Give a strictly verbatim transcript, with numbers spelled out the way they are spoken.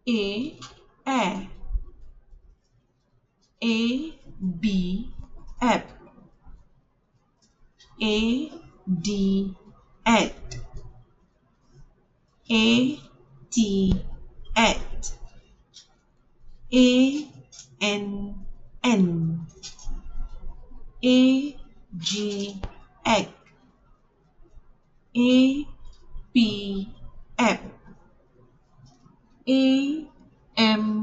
A, air. A, B, app. A, D, at. A, T, at. A, N, N. A, G, egg. A, P, app. A, M,